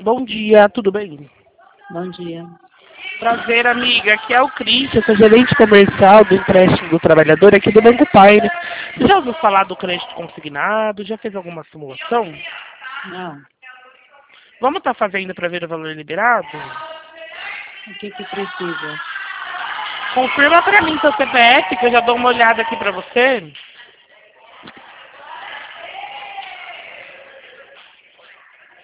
Bom dia, tudo bem? Bom dia. Prazer, amiga. Aqui é o Cris, eu sou gerente comercial do empréstimo do trabalhador aqui do Banco Pioneer. Você já ouviu falar do crédito consignado? Já fez alguma simulação? Não. Vamos estar fazendo para ver o valor liberado? O que precisa? Confirma para mim seu CPF, que eu já dou uma olhada aqui para você.